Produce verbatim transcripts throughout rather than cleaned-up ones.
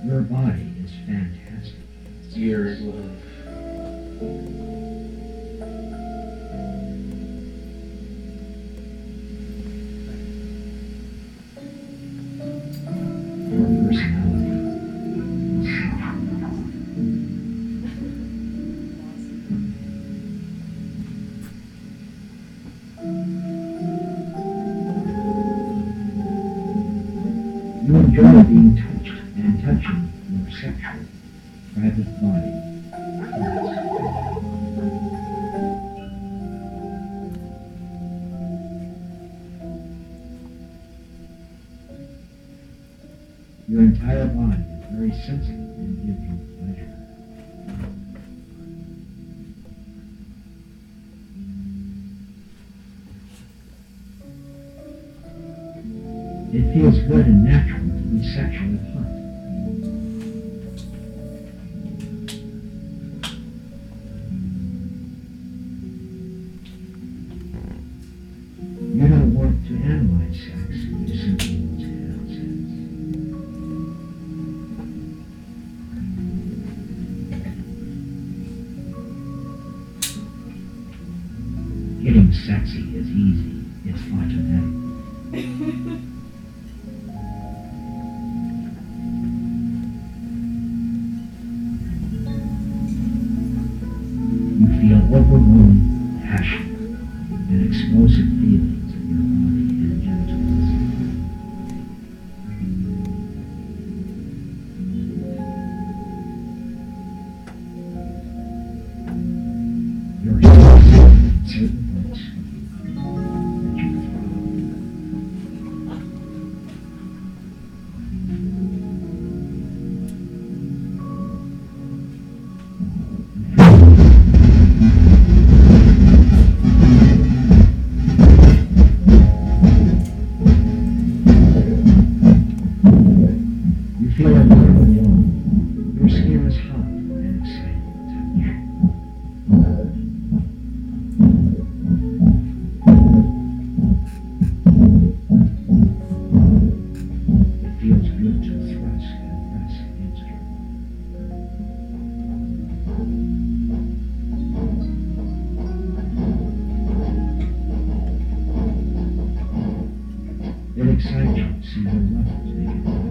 Your body is fantastic. Your love. Your personality. You enjoy being touched and touching your sexual, private body. Your entire body is very sensitive and gives you pleasure. It feels good and natural to be sexually hot. You don't want to analyze sex, you simply want to have sex. Getting sexy is easy, it's automatic. You feel overwhelming passion and explosive feelings in your body and genitals. You're sensitive in certain parts that you throw. You feel a little warm. Your skin is hot and exciting to touch. It feels good to thrust and press against you. It excites you to see your lovers make it love.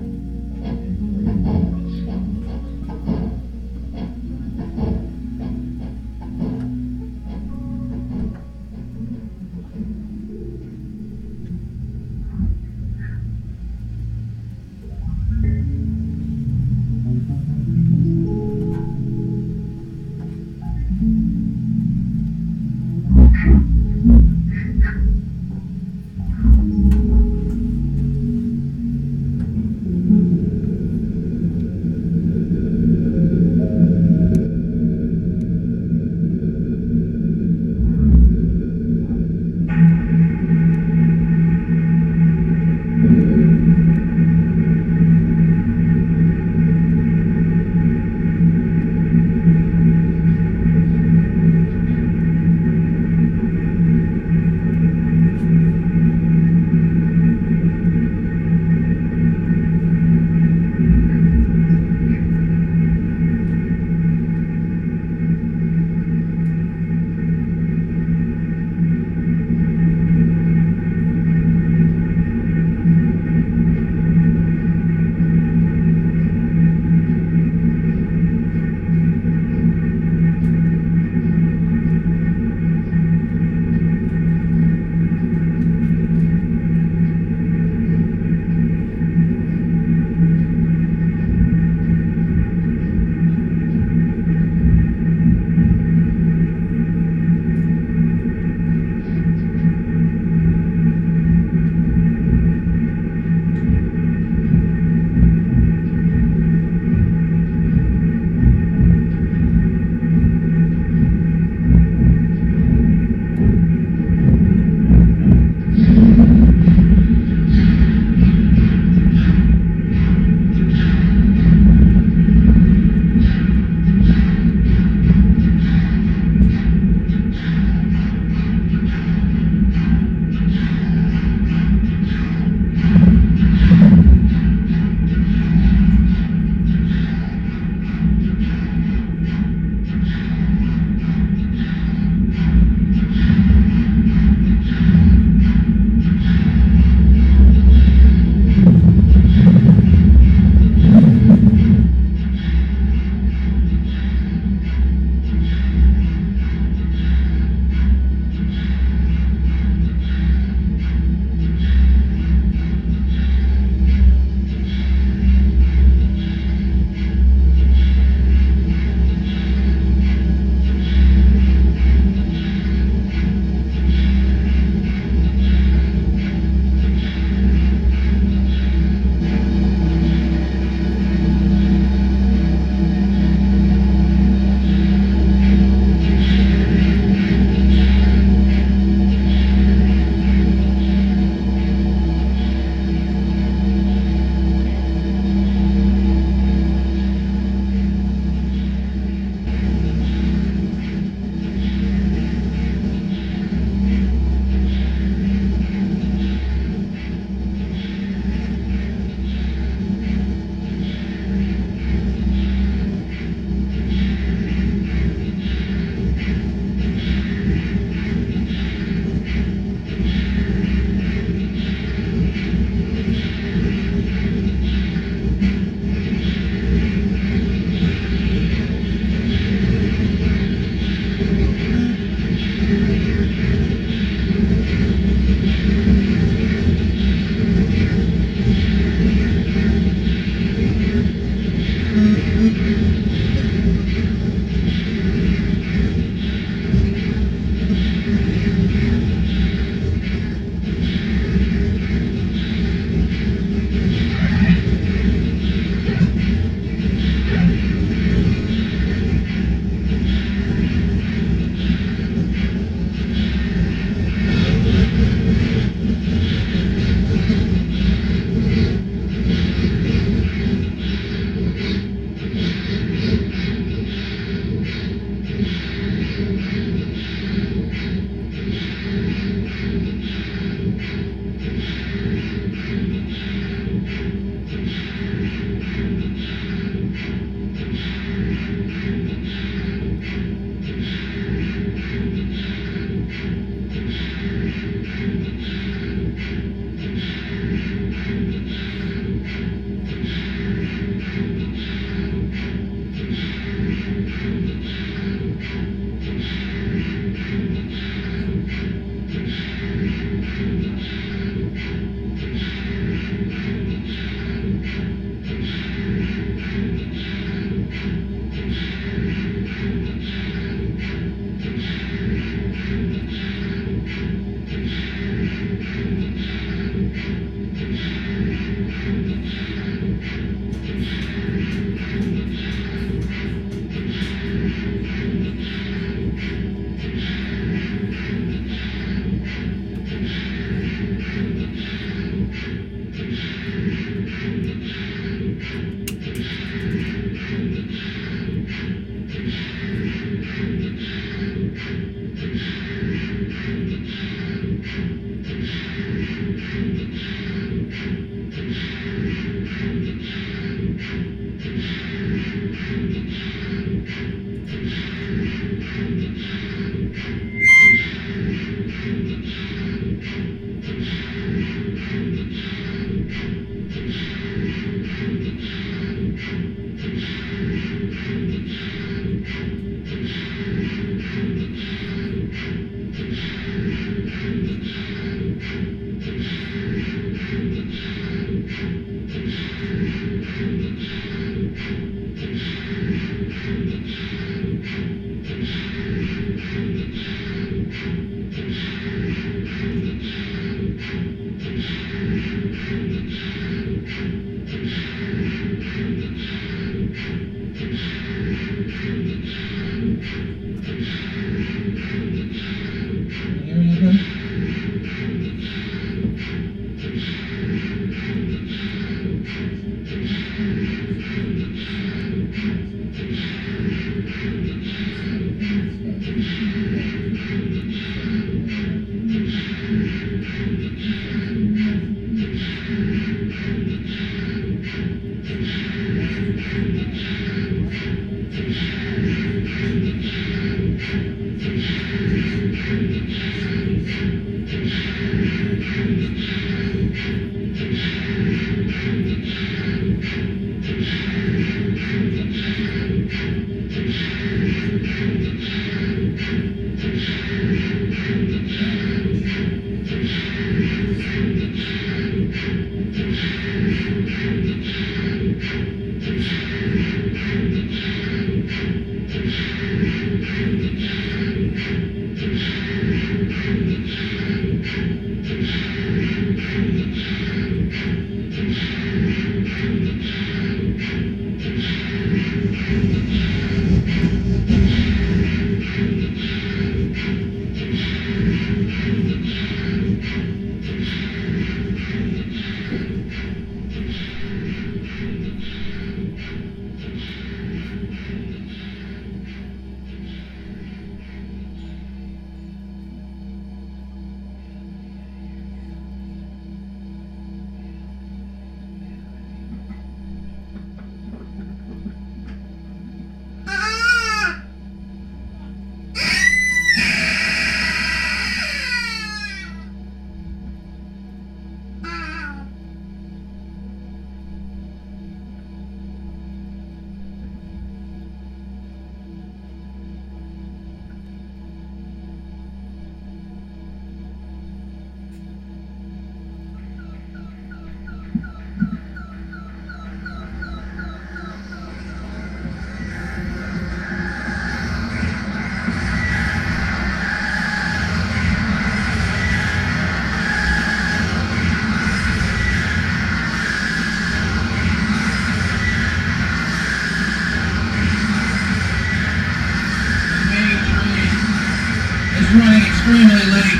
Running extremely late.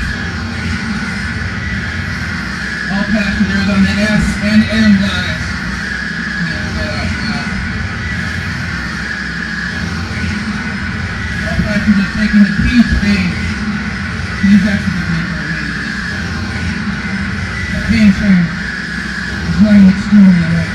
All passengers on the S and M lines. All passengers taking the P train. Please exit the vehicle immediately. The P train is running extremely late.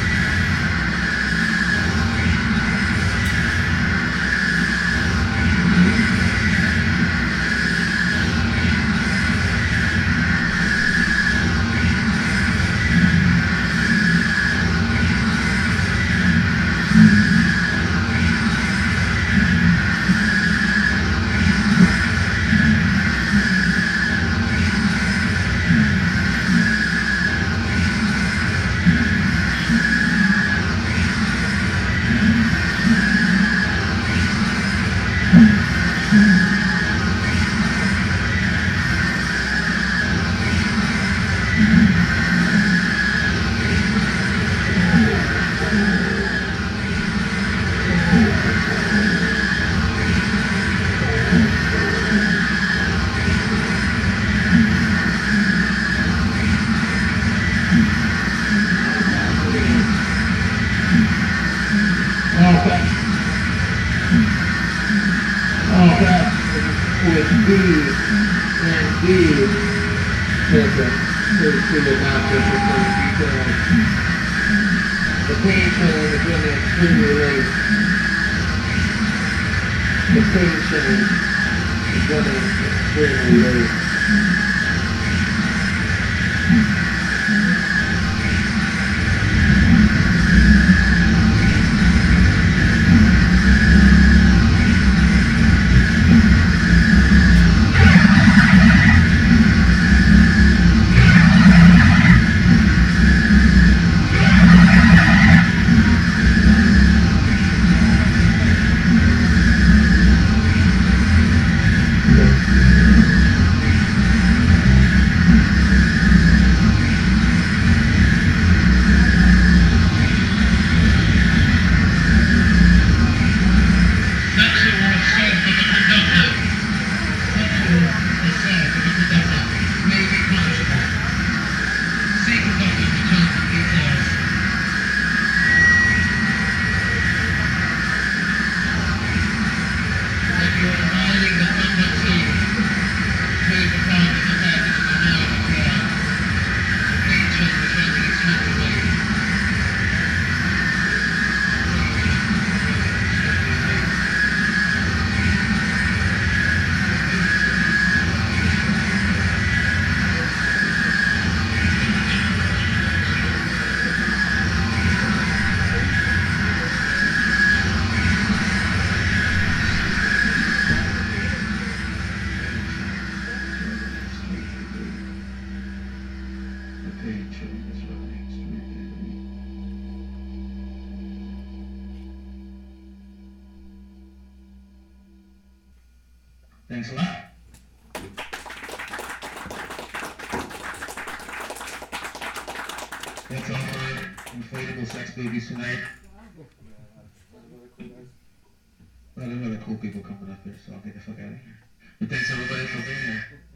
With B and B, visit to the doctor for further details. The patient is running extremely late. The patient is running extremely late. Thanks a lot. That's all for inflatable sex babies tonight. Well, there's other cool people coming up here, so I'll get the fuck out of here. But thanks everybody for being here.